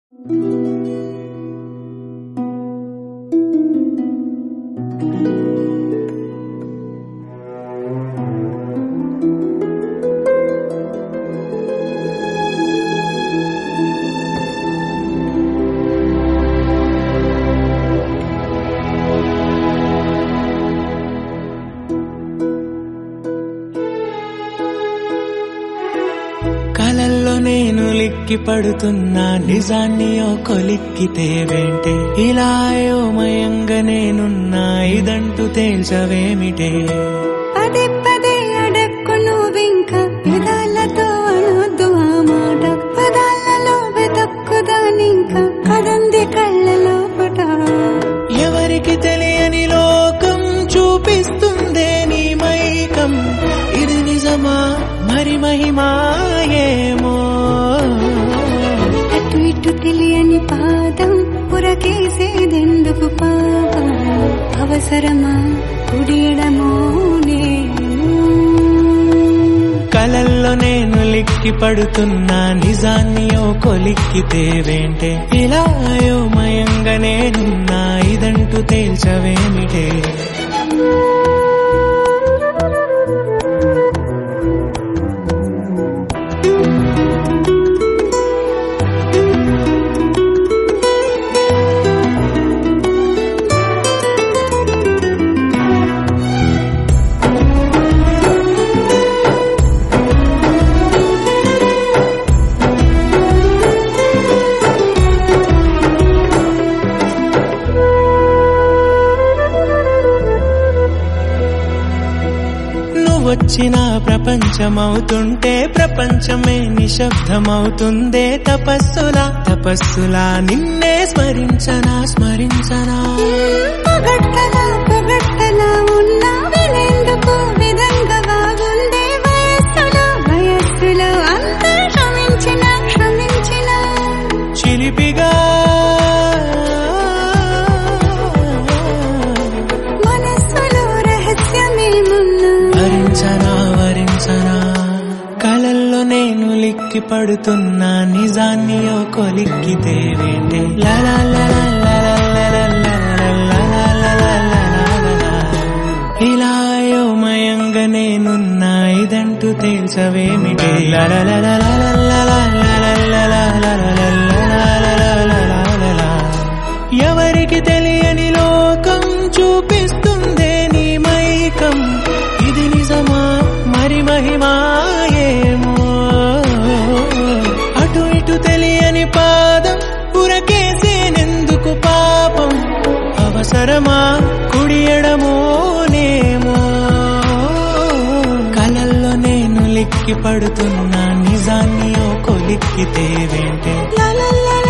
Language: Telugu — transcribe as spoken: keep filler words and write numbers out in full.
కలల్లో నేను లిక్కి పడుతున్నా నిజాన్ని ఓ కొలిక్కితే వెంటే ఇలా అయోమయంగా నేనున్నా ఇదంటూ తేల్చవేమిటే పదే పదే అడక్కు నువ్వింక పెదాలతో అనొద్దు ఆ మాట పదాలలో వెతక్కుదానింక కదంది కళ్ళలో పట ఎవరికి తెలియని లోకం చూపిస్తుందే నీ మైకం ఇది నిజమా మరి మహిమాయేమో అటు ఇటు తెలియని పాదం పురకేసేదెందుకు పాపం అవసరమా కుడియడమో కలల్లో నేను లిక్కి పడుతున్నా నిజాన్ని ఓ కొలిక్కితే వెంటే ఇలా అయోమయంగా నేనున్నా ఇదంటూ తేల్చవేమిటే వచ్చిన ప్రపంచమవుతుంటే ప్రపంచమే నిశ్శబ్దమవుతుందే తపస్సులా తపస్సులా నిన్నే స్మరించనా స్మరించనా పగట్టలా పగట్టలా ఉన్నా వినేందుకు విధంగా బాగుందే వయస్సులో వయస్సులో అంతా క్షమించిన క్షమించిన చిలిపిగా మనస్సులో రహస్యమేమున్నా వరించనా వరించనా కలల్లో నేను లిక్కి పడుతున్నా నిజాన్ని ఓ కొలిక్కితే వెంటే లలా లలా లలా లలా లలా లలా లలా ఇలా అయోమయంగా నేనున్నా ఇదంటూ తేల్చవేమిటే లలా లలా లలా లలా లలా లలా ఎవరికి తెలియని లోకం చూపిస్తుందే నీ మైకం ఇది నిజమా మరి మహిమాయేమో అటు ఇటు తెలియని పాదం పురకేసేనెందుకు పాపం అవసరమా కుడియడమోనేమో కలల్లో నేను లిక్కి పడుతున్నా నిజాన్ని ఓ కొలిక్కితే వెంటే లలా